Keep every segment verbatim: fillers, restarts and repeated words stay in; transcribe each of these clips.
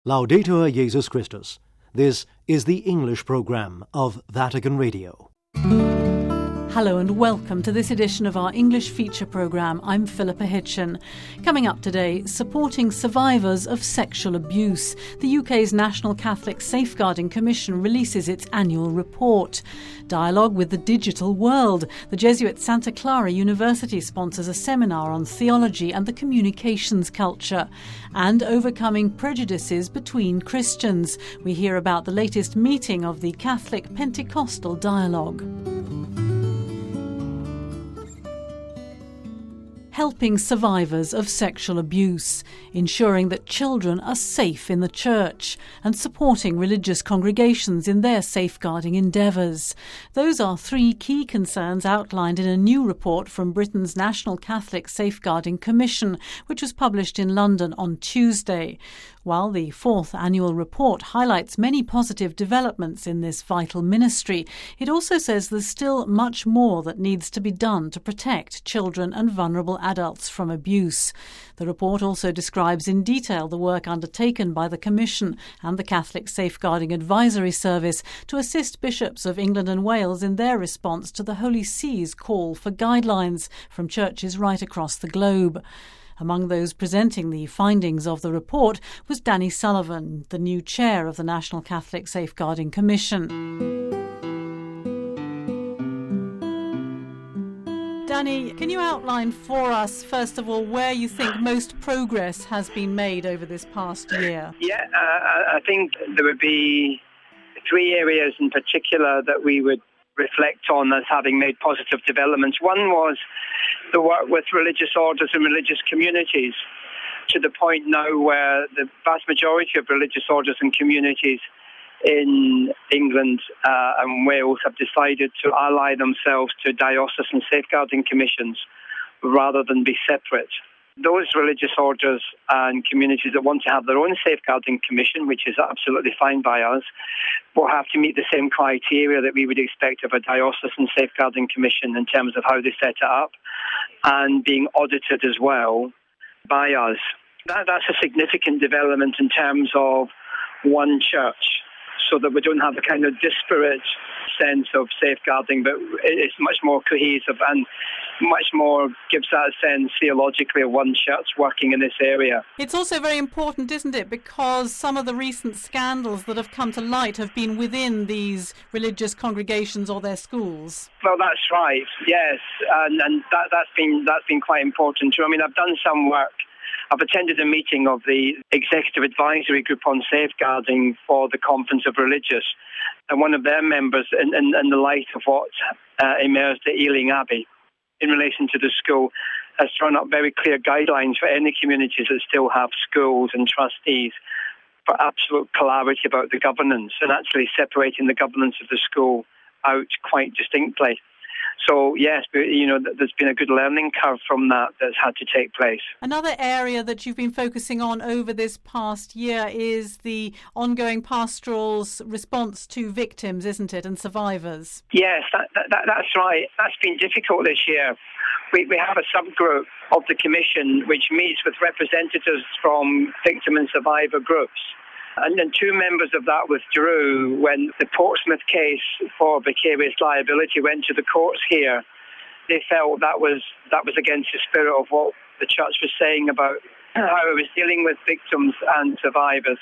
Laudetur Jesus Christus. This is the English programme of Vatican Radio. Hello and welcome to this edition of our English feature programme. I'm Philippa Hitchin. Coming up today, supporting survivors of sexual abuse. The U K's National Catholic Safeguarding Commission releases its annual report. Dialogue with the digital world. The Jesuit Santa Clara University sponsors a seminar on theology and the communications culture. And overcoming prejudices between Christians. We hear about the latest meeting of the Catholic Pentecostal Dialogue. Helping survivors of sexual abuse, ensuring that children are safe in the church, and supporting religious congregations in their safeguarding endeavours. Those are three key concerns outlined in a new report from Britain's National Catholic Safeguarding Commission, which was published in London on Tuesday. While the fourth annual report highlights many positive developments in this vital ministry, it also says there's still much more that needs to be done to protect children and vulnerable adults from abuse. The report also describes in detail the work undertaken by the Commission and the Catholic Safeguarding Advisory Service to assist bishops of England and Wales in their response to the Holy See's call for guidelines from churches right across the globe. Among those presenting the findings of the report was Danny Sullivan, the new chair of the National Catholic Safeguarding Commission. Danny, can you outline for us, first of all, where you think most progress has been made over this past year? Yeah, uh, I think there would be three areas in particular that we would reflect on as having made positive developments. One was the work with religious orders and religious communities, to the point now where the vast majority of religious orders and communities in England uh, and Wales have decided to ally themselves to diocesan safeguarding commissions rather than be separate. Those religious orders and communities that want to have their own safeguarding commission, which is absolutely fine by us, will have to meet the same criteria that we would expect of a diocesan safeguarding commission in terms of how they set it up and being audited as well by us. That, that's a significant development in terms of one church, so that we don't have a kind of disparate sense of safeguarding, but it's much more cohesive and much more gives that a sense theologically of one church working in this area. It's also very important, isn't it, because some of the recent scandals that have come to light have been within these religious congregations or their schools. Well, that's right, yes, and, and that, that's been that's been quite important too. I mean, I've done some work. I've attended a meeting of the Executive Advisory Group on Safeguarding for the Conference of Religious, and one of their members, in, in, in the light of what uh, emerged at Ealing Abbey in relation to the school, has drawn up very clear guidelines for any communities that still have schools and trustees for absolute clarity about the governance and actually separating the governance of the school out quite distinctly. So, yes, you know, there's been a good learning curve from that that's had to take place. Another area that you've been focusing on over this past year is the ongoing pastoral's response to victims, isn't it, and survivors? Yes, that, that, that's right. That's been difficult this year. We, we have a subgroup of the Commission which meets with representatives from victim and survivor groups. And then two members of that withdrew when the Portsmouth case for vicarious liability went to the courts here. They felt that was that was against the spirit of what the church was saying about how it was dealing with victims and survivors.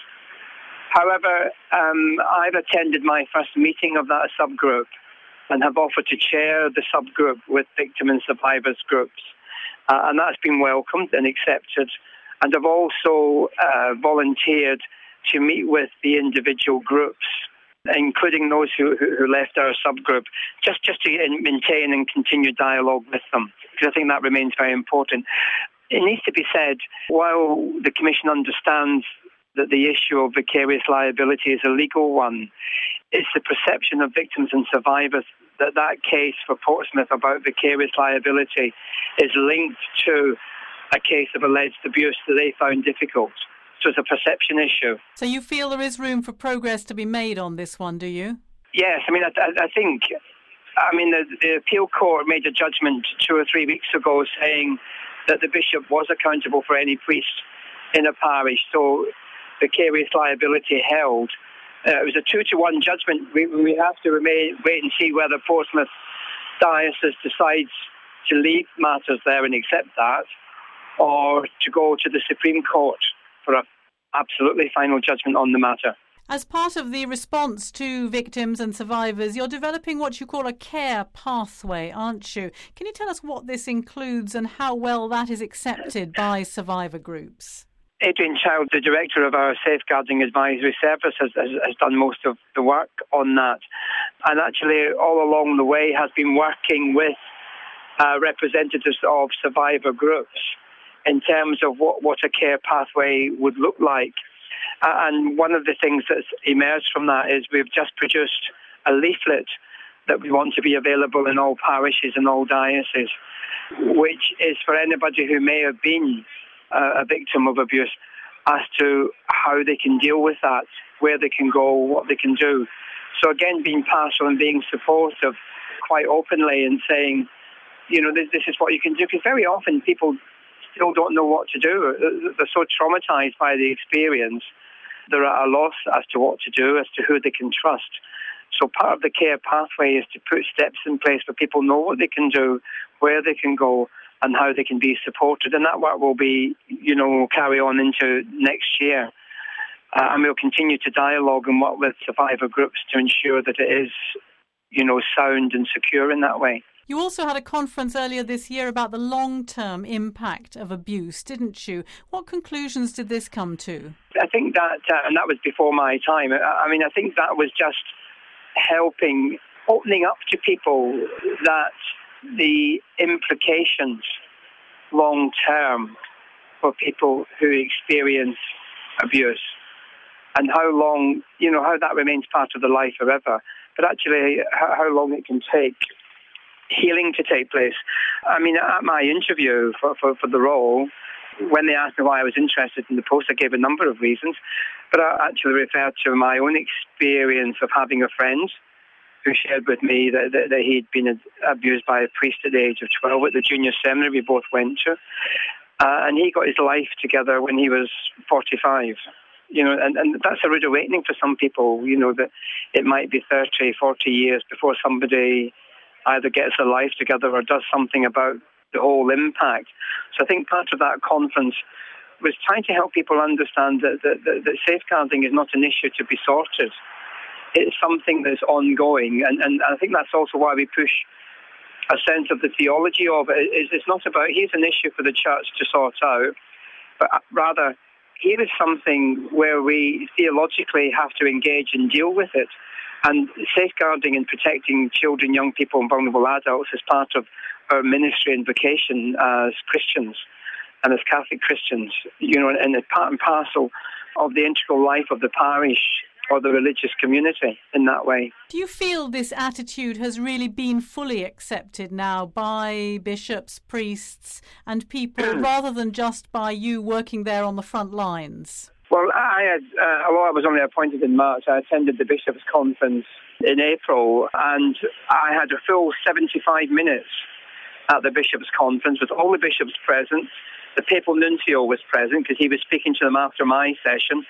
However, um, I've attended my first meeting of that subgroup and have offered to chair the subgroup with victim and survivors groups. Uh, and that's been welcomed and accepted. And I've also uh, volunteered to meet with the individual groups, including those who, who, who left our subgroup, just, just to maintain and continue dialogue with them, because I think that remains very important. It needs to be said, while the Commission understands that the issue of vicarious liability is a legal one, it's the perception of victims and survivors that that case for Portsmouth about vicarious liability is linked to a case of alleged abuse that they found difficult. So it's a perception issue. So you feel there is room for progress to be made on this one, do you? Yes, I mean, I, I think, I mean, the, the appeal court made a judgment two or three weeks ago saying that the bishop was accountable for any priest in a parish. So vicarious liability held. Uh, it was a two to one judgment. We, we have to remain, wait and see whether Portsmouth Diocese decides to leave matters there and accept that, or to go to the Supreme Court for an absolutely final judgment on the matter. As part of the response to victims and survivors, you're developing what you call a care pathway, aren't you? Can you tell us what this includes and how well that is accepted by survivor groups? Adrian Child, the director of our Safeguarding Advisory Service, has, has, has done most of the work on that. And actually, all along the way, has been working with uh, representatives of survivor groups in terms of what, what a care pathway would look like. Uh, and one of the things that's emerged from that is we've just produced a leaflet that we want to be available in all parishes and all dioceses, which is for anybody who may have been uh, a victim of abuse as to how they can deal with that, where they can go, what they can do. So again, being pastoral and being supportive quite openly and saying, you know, this, this is what you can do, because very often people still don't know what to do. They're so traumatized by the experience, they're at a loss as to what to do, as to who they can trust. So part of the care pathway is to put steps in place where people know what they can do, where they can go, and how they can be supported. And that work will be, you know, carry on into next year. Uh, and we'll continue to dialogue and work with survivor groups to ensure that it is, you know, sound and secure in that way. You also had a conference earlier this year about the long-term impact of abuse, didn't you? What conclusions did this come to? I think that, uh, and that was before my time, I mean, I think that was just helping, opening up to people that the implications long-term for people who experience abuse and how long, you know, how that remains part of their life forever, but actually how, how long it can take healing to take place. I mean, at my interview for, for, for the role, when they asked me why I was interested in the post, I gave a number of reasons, but I actually referred to my own experience of having a friend who shared with me that, that, that he'd been abused by a priest at the age of twelve at the junior seminary we both went to. Uh, and he got his life together when he was forty-five. You know, and, and that's a rude awakening for some people, you know, that it might be thirty, forty years before somebody either gets their life together or does something about the whole impact. So I think part of that conference was trying to help people understand that, that, that, that safeguarding is not an issue to be sorted. It's something that's ongoing, and, and I think that's also why we push a sense of the theology of it. It's not about, here's an issue for the church to sort out, but rather, here is something where we theologically have to engage and deal with it. And safeguarding and protecting children, young people and vulnerable adults is part of our ministry and vocation as Christians and as Catholic Christians, you know, and it's part and parcel of the integral life of the parish or the religious community in that way. Do you feel this attitude has really been fully accepted now by bishops, priests and people, rather than just by you working there on the front lines? Well, I had, uh, although I was only appointed in March, I attended the Bishops' Conference in April, and I had a full seventy-five minutes at the Bishops' Conference with all the bishops present. The Papal Nuncio was present because he was speaking to them after my session.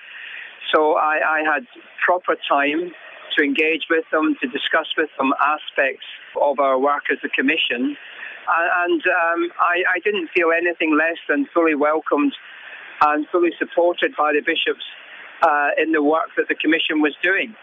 So I, I had proper time to engage with them, to discuss with them aspects of our work as a commission. And um, I, I didn't feel anything less than fully welcomed and fully supported by the bishops uh, in the work that the commission was doing.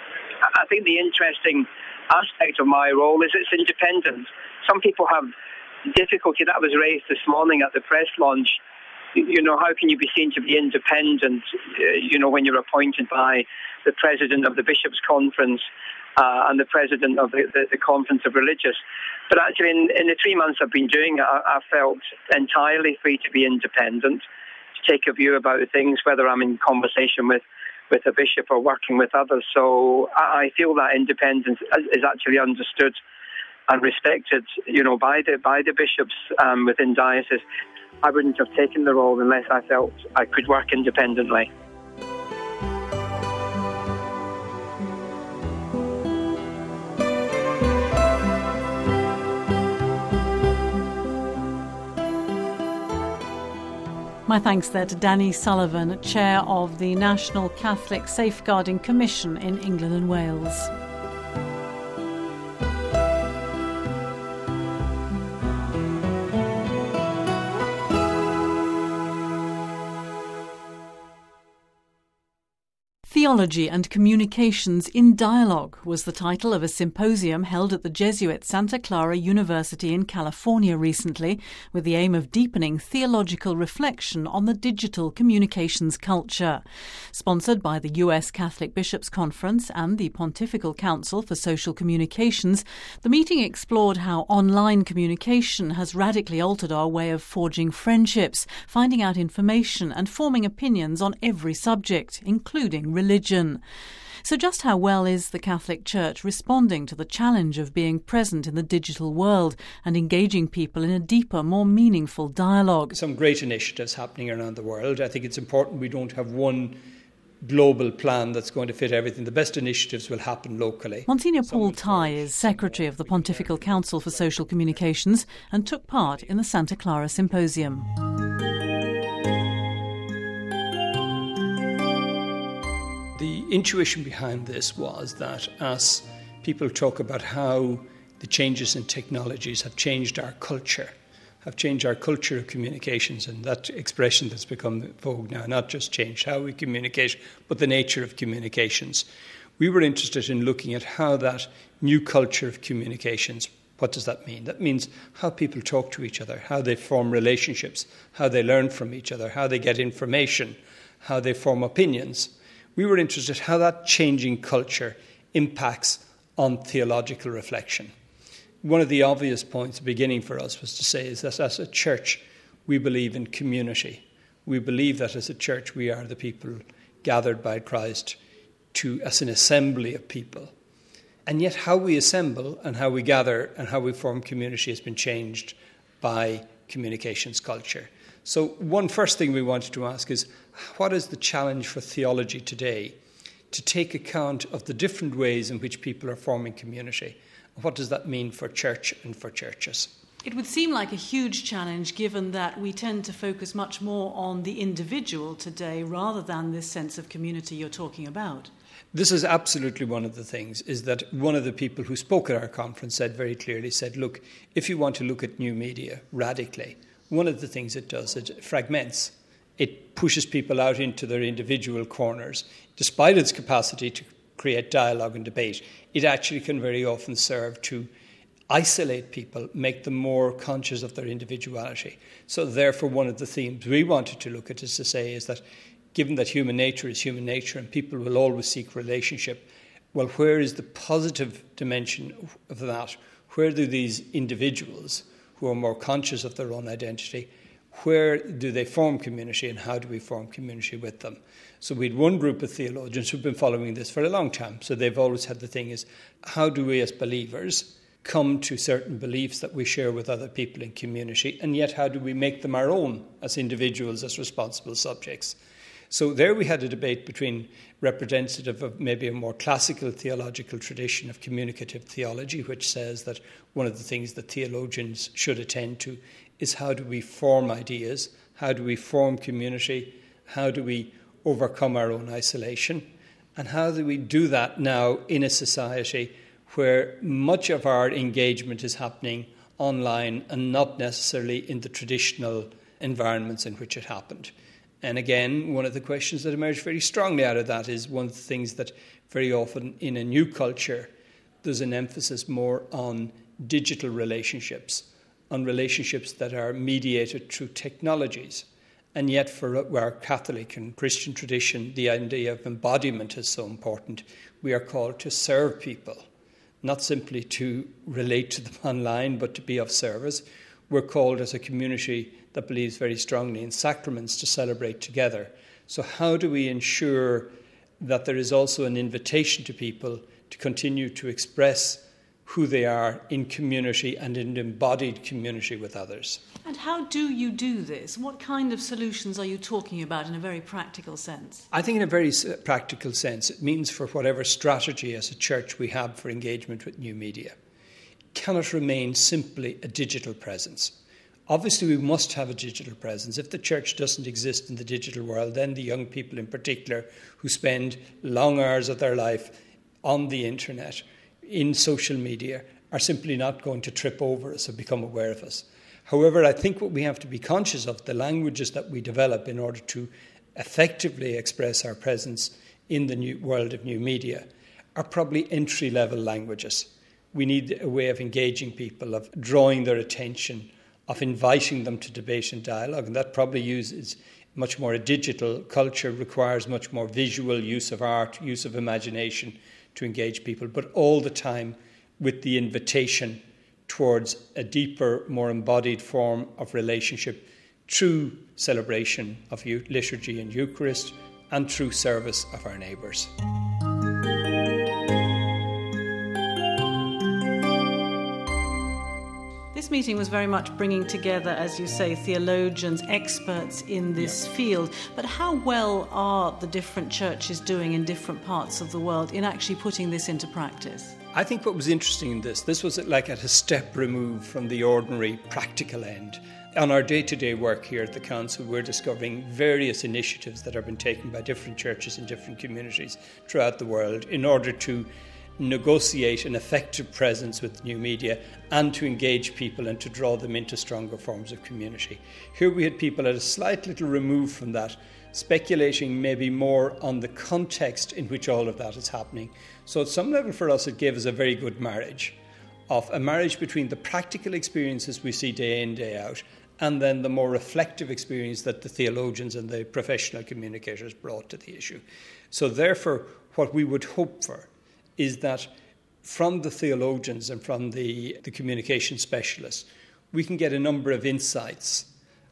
I think the interesting aspect of my role is it's independent. Some people have difficulty, that was raised this morning at the press launch. You know, how can you be seen to be independent, uh, you know, when you're appointed by the president of the Bishops' Conference uh, and the president of the, the, the Conference of Religious? But actually, in, in the three months I've been doing it, I, I felt entirely free to be independent, to take a view about things, whether I'm in conversation with, with a bishop or working with others. So I, I feel that independence is actually understood and respected, you know, by the by the bishops um, within diocese. I wouldn't have taken the role unless I felt I could work independently. My thanks there to Danny Sullivan, Chair of the National Catholic Safeguarding Commission in England and Wales. Theology and Communications in Dialogue was the title of a symposium held at the Jesuit Santa Clara University in California recently, with the aim of deepening theological reflection on the digital communications culture. Sponsored by the U S Catholic Bishops' Conference and the Pontifical Council for Social Communications, the meeting explored how online communication has radically altered our way of forging friendships, finding out information and forming opinions on every subject, including religion. Religion. So just how well is the Catholic Church responding to the challenge of being present in the digital world and engaging people in a deeper, more meaningful dialogue? Some great initiatives happening around the world. I think it's important we don't have one global plan that's going to fit everything. The best initiatives will happen locally. Monsignor Paul Tighe is Secretary of the Pontifical Council for Social Communications and took part in the Santa Clara Symposium. The intuition behind this was that as people talk about how the changes in technologies have changed our culture, have changed our culture of communications, and that expression that's become vogue now, not just changed how we communicate, but the nature of communications. We were interested in looking at how that new culture of communications, what does that mean? That means how people talk to each other, how they form relationships, how they learn from each other, how they get information, how they form opinions. We were interested in how that changing culture impacts on theological reflection. One of the obvious points beginning for us was to say is that as a church, we believe in community. We believe that as a church, we are the people gathered by Christ to as an assembly of people. And yet how we assemble and how we gather and how we form community has been changed by communications culture. So one first thing we wanted to ask is, what is the challenge for theology today to take account of the different ways in which people are forming community? What does that mean for church and for churches? It would seem like a huge challenge, given that we tend to focus much more on the individual today rather than this sense of community you're talking about. This is absolutely one of the things, is that one of the people who spoke at our conference said very clearly, said, look, if you want to look at new media radically, one of the things it does, it fragments. It pushes people out into their individual corners. Despite its capacity to create dialogue and debate, it actually can very often serve to isolate people, make them more conscious of their individuality. So therefore, one of the themes we wanted to look at is to say is that given that human nature is human nature and people will always seek relationship, well, where is the positive dimension of that? Where do these individuals who are more conscious of their own identity, where do they form community and how do we form community with them? So we had one group of theologians who've been following this for a long time. So they've always had the thing is, how do we as believers come to certain beliefs that we share with other people in community, and yet how do we make them our own as individuals, as responsible subjects? So there we had a debate between representative of maybe a more classical theological tradition of communicative theology, which says that one of the things that theologians should attend to is how do we form ideas, how do we form community, how do we overcome our own isolation, and how do we do that now in a society where much of our engagement is happening online and not necessarily in the traditional environments in which it happened. And again, one of the questions that emerged very strongly out of that is one of the things that very often in a new culture, there's an emphasis more on digital relationships, on relationships that are mediated through technologies. And yet for our Catholic and Christian tradition, the idea of embodiment is so important. We are called to serve people, not simply to relate to them online, but to be of service. We're called as a community that believes very strongly in sacraments to celebrate together. So how do we ensure that there is also an invitation to people to continue to express who they are in community and in embodied community with others? And how do you do this? What kind of solutions are you talking about in a very practical sense? I think in a very practical sense, it means for whatever strategy as a church we have for engagement with new media, it cannot remain simply a digital presence. Obviously, we must have a digital presence. If the church doesn't exist in the digital world, then the young people in particular who spend long hours of their life on the internet, in social media, are simply not going to trip over us or become aware of us. However, I think what we have to be conscious of, the languages that we develop in order to effectively express our presence in the new world of new media, are probably entry-level languages. We need a way of engaging people, of drawing their attention, of inviting them to debate and dialogue, and that probably uses much more a digital culture, requires much more visual use of art, use of imagination to engage people, but all the time with the invitation towards a deeper, more embodied form of relationship through celebration of liturgy and Eucharist and through service of our neighbours. This meeting was very much bringing together, as you say, theologians, experts in this yeah. field. But how well are the different churches doing in different parts of the world in actually putting this into practice? I think what was interesting in this, this was like at a step removed from the ordinary practical end. On our day-to-day work here at the Council, we're discovering various initiatives that have been taken by different churches in different communities throughout the world in order to negotiate an effective presence with new media and to engage people and to draw them into stronger forms of community. Here we had people at a slight little remove from that, speculating maybe more on the context in which all of that is happening. So at some level for us it gave us a very good marriage, of a marriage between the practical experiences we see day in, day out, and then the more reflective experience that the theologians and the professional communicators brought to the issue. So therefore what we would hope for is that from the theologians and from the, the communication specialists, we can get a number of insights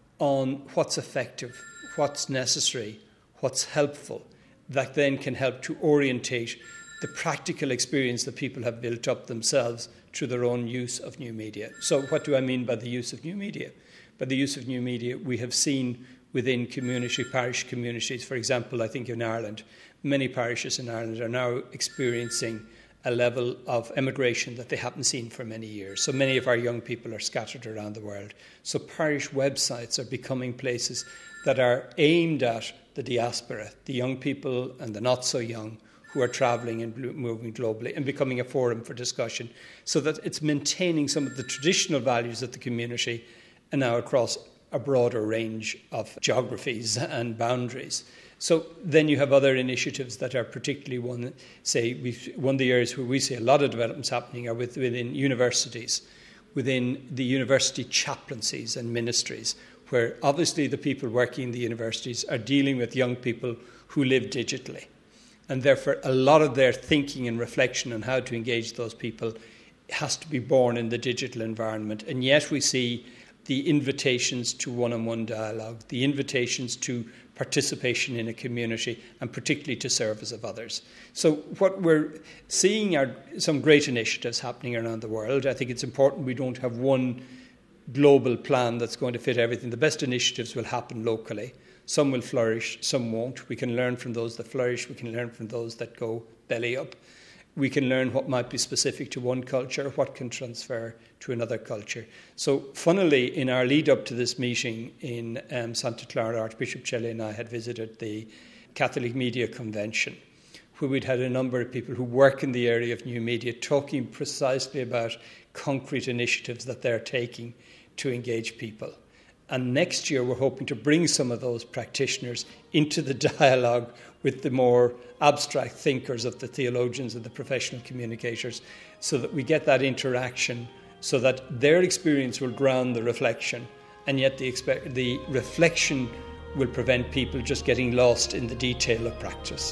on what's effective, what's necessary, what's helpful, that then can help to orientate the practical experience that people have built up themselves through their own use of new media. So what do I mean by the use of new media? By the use of new media, we have seen within community, parish communities, for example, I think in Ireland, many parishes in Ireland are now experiencing a level of emigration that they haven't seen for many years. So many of our young people are scattered around the world. So parish websites are becoming places that are aimed at the diaspora, the young people and the not so young who are travelling and moving globally, and becoming a forum for discussion, so that it's maintaining some of the traditional values of the community and now across a broader range of geographies and boundaries. So then you have other initiatives that are particularly one, say, we've, one of the areas where we see a lot of developments happening are with, within universities, within the university chaplaincies and ministries, where obviously the people working in the universities are dealing with young people who live digitally. And therefore a lot of their thinking and reflection on how to engage those people has to be born in the digital environment. And yet we see the invitations to one-on-one dialogue, the invitations to participation in a community, and particularly to service of others. So what we're seeing are some great initiatives happening around the world. I think it's important we don't have one global plan that's going to fit everything. The best initiatives will happen locally. Some will flourish, some won't. We can learn from those that flourish. We can learn from those that go belly up. We can learn what might be specific to one culture, what can transfer to another culture. So funnily, in our lead up to this meeting in um, Santa Clara, Archbishop Celi and I had visited the Catholic Media Convention, where we'd had a number of people who work in the area of new media talking precisely about concrete initiatives that they're taking to engage people. And next year we're hoping to bring some of those practitioners into the dialogue with the more abstract thinkers of the theologians and the professional communicators, so that we get that interaction, so that their experience will ground the reflection, and yet the, expe- the reflection will prevent people just getting lost in the detail of practice.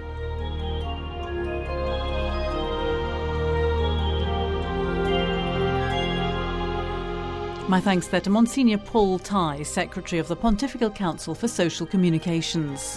My thanks there to Monsignor Paul Tighe, Secretary of the Pontifical Council for Social Communications.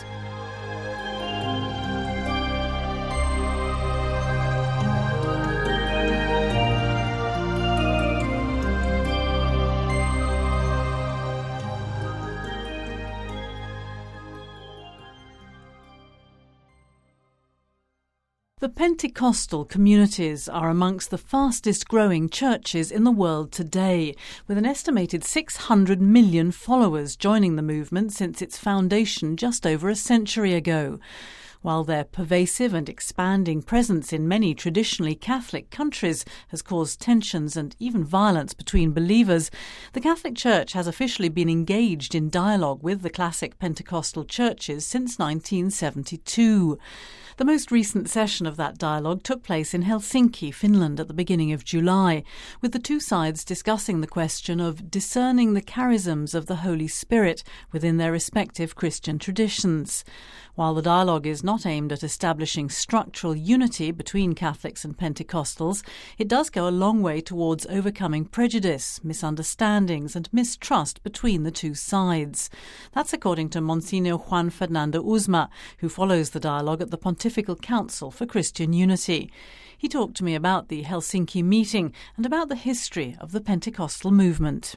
The Pentecostal communities are amongst the fastest growing churches in the world today, with an estimated six hundred million followers joining the movement since its foundation just over a century ago. While their pervasive and expanding presence in many traditionally Catholic countries has caused tensions and even violence between believers, the Catholic Church has officially been engaged in dialogue with the classic Pentecostal churches since nineteen seventy-two. The most recent session of that dialogue took place in Helsinki, Finland, at the beginning of July, with the two sides discussing the question of discerning the charisms of the Holy Spirit within their respective Christian traditions. While the dialogue is not aimed at establishing structural unity between Catholics and Pentecostals, it does go a long way towards overcoming prejudice, misunderstandings and mistrust between the two sides. That's according to Monsignor Juan Fernando Uzma, who follows the dialogue at the Pontifical Council for Christian Unity. He talked to me about the Helsinki meeting and about the history of the Pentecostal movement.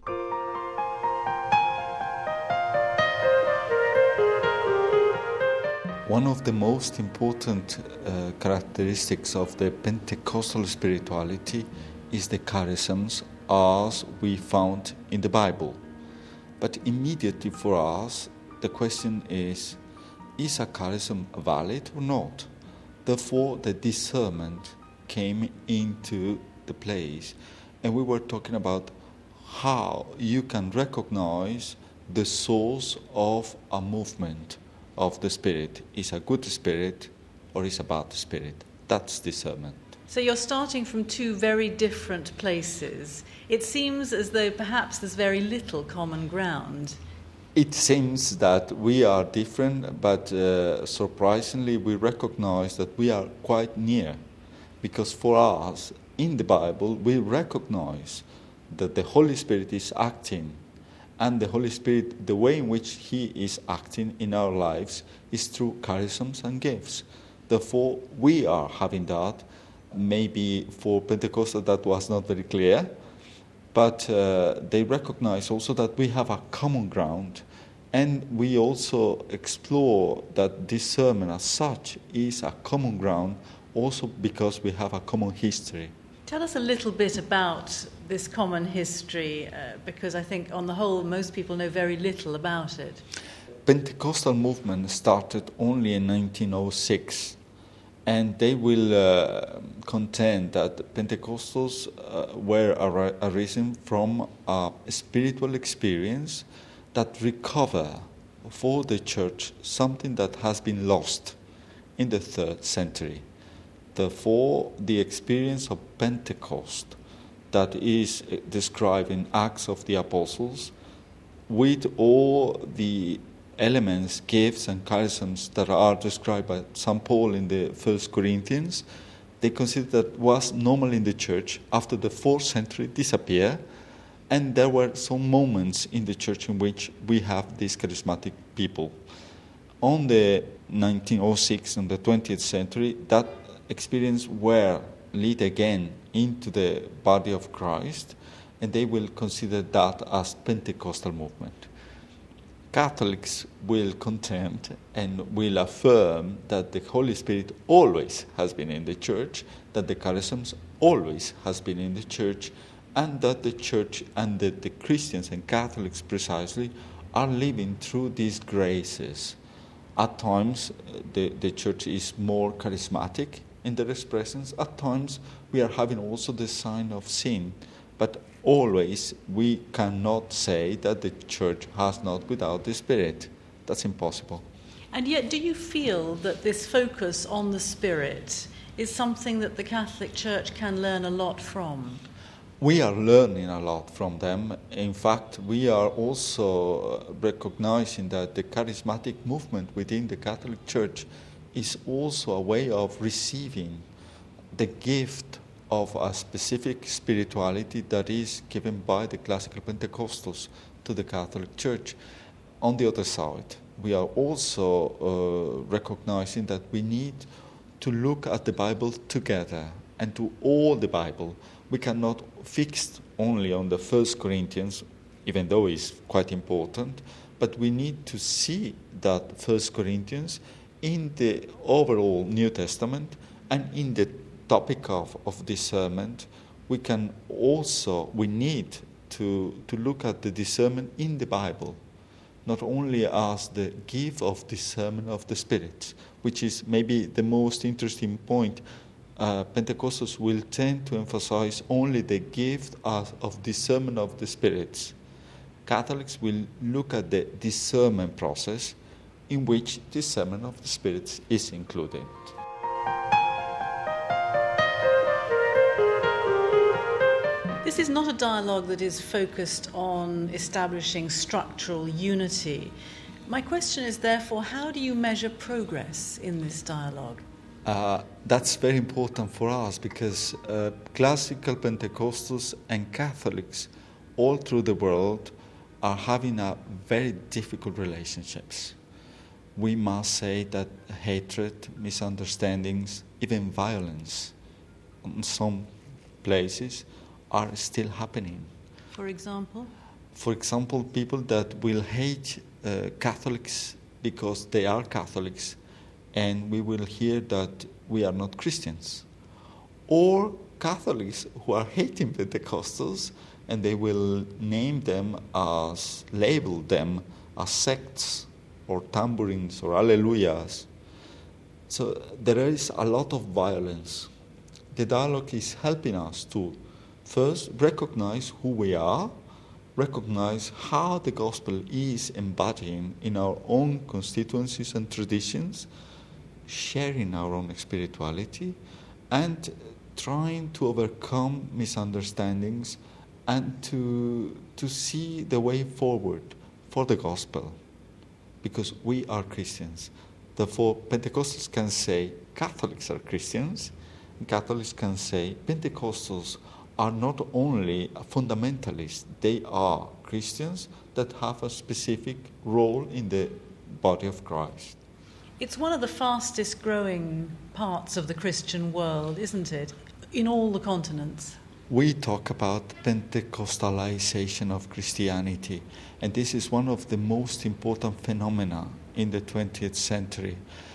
One of the most important uh, characteristics of the Pentecostal spirituality is the charisms as we found in the Bible. But immediately for us, the question is, is a charism valid or not? Therefore, the discernment came into the place. And we were talking about how you can recognize the source of a movement of the Spirit. Is a good spirit or is a bad spirit? That's discernment. So you're starting from two very different places. It seems as though perhaps there's very little common ground. It seems that we are different, but uh, surprisingly we recognize that we are quite near. Because for us, in the Bible, we recognize that the Holy Spirit is acting. And the Holy Spirit, the way in which He is acting in our lives is through charisms and gifts. Therefore, we are having that. Maybe for Pentecostal that was not very clear, but uh, they recognize also that we have a common ground, and we also explore that discernment as such is a common ground also because we have a common history. Tell us a little bit about this common history, uh, because I think on the whole most people know very little about it. Pentecostal movement started only in nineteen oh six, and they will uh, contend that Pentecostals uh, were ar- arisen from a spiritual experience that recover for the church something that has been lost in the third century. Therefore, the experience of Pentecost that is described in Acts of the Apostles, with all the elements, gifts and charisms that are described by Saint Paul in the First Corinthians, they consider that was normal in the church after the fourth century disappeared, and there were some moments in the church in which we have these charismatic people. On the nineteen oh six, on the twentieth century, that experience were lead again into the body of Christ, and they will consider that as Pentecostal movement. Catholics will contend and will affirm that the Holy Spirit always has been in the church, that the charisms always has been in the church, and that the church and the, the Christians and Catholics precisely are living through these graces. At times, the, the church is more charismatic in their expressions. At times, we are having also the sign of sin. But always, we cannot say that the church has not without the Spirit. That's impossible. And yet, do you feel that this focus on the Spirit is something that the Catholic Church can learn a lot from? We are learning a lot from them. In fact, we are also recognizing that the charismatic movement within the Catholic Church is also a way of receiving the gift of a specific spirituality that is given by the classical Pentecostals to the Catholic Church. On the other side, we are also uh, recognizing that we need to look at the Bible together and to all the Bible. We cannot fix only on the First Corinthians, even though it's quite important, but we need to see that First Corinthians in the overall New Testament And in the topic of, of discernment, we can also, we need to, to look at the discernment in the Bible, not only as the gift of discernment of the Spirit, which is maybe the most interesting point. Uh, Pentecostals will tend to emphasize only the gift of, of discernment of the spirits. Catholics will look at the discernment process in which discernment of the spirits is included. This is not a dialogue that is focused on establishing structural unity. My question is therefore, how do you measure progress in this dialogue? Uh, that's very important for us because uh, classical Pentecostals and Catholics all through the world are having a very difficult relationships. We must say that hatred, misunderstandings, even violence in some places are still happening. For example? For example, people that will hate uh, Catholics because they are Catholics, and we will hear that we are not Christians. Or Catholics who are hating Pentecostals, and they will name them as, label them as sects, or tambourines, or alleluias. So there is a lot of violence. The dialogue is helping us to first recognize who we are, recognize how the gospel is embodying in our own constituencies and traditions, sharing our own spirituality, and trying to overcome misunderstandings and to, to see the way forward for the gospel. Because we are Christians. Therefore, Pentecostals can say Catholics are Christians, and Catholics can say Pentecostals are not only fundamentalists, they are Christians that have a specific role in the body of Christ. It's one of the fastest growing parts of the Christian world, isn't it, in all the continents? We talk about Pentecostalization of Christianity, and this is one of the most important phenomena in the twentieth century.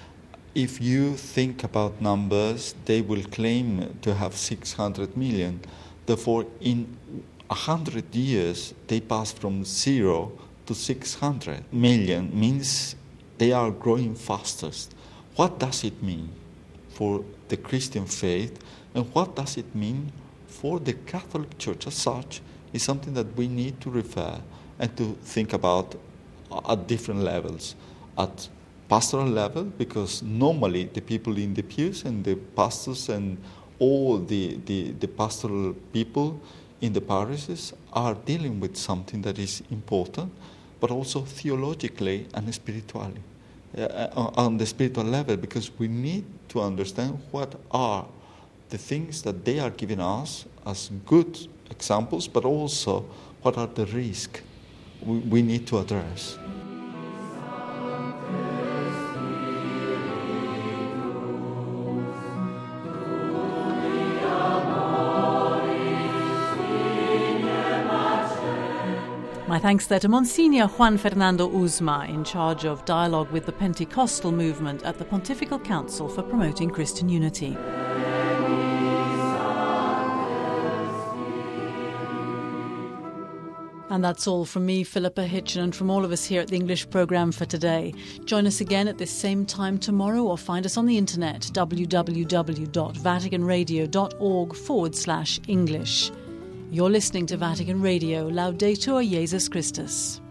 If you think about numbers, they will claim to have six hundred million. Therefore, in one hundred years, they passed from zero to six hundred million, means they are growing fastest. What does it mean for the Christian faith, and what does it mean for the Catholic Church as such, is something that we need to refer and to think about at different levels. At pastoral level, because normally the people in the pews and the pastors and all the, the, the pastoral people in the parishes are dealing with something that is important, but also theologically and spiritually, uh, on the spiritual level, because we need to understand what are the things that they are giving us as good examples, but also what are the risks we, we need to address. My thanks there to Monsignor Juan Fernando Uzma, in charge of dialogue with the Pentecostal movement at the Pontifical Council for Promoting Christian Unity. And that's all from me, Philippa Hitchen, and from all of us here at the English programme for today. Join us again at this same time tomorrow, or find us on the internet, www.vaticanradio.org forward slash English. You're listening to Vatican Radio, Laudetur Jesus Christus.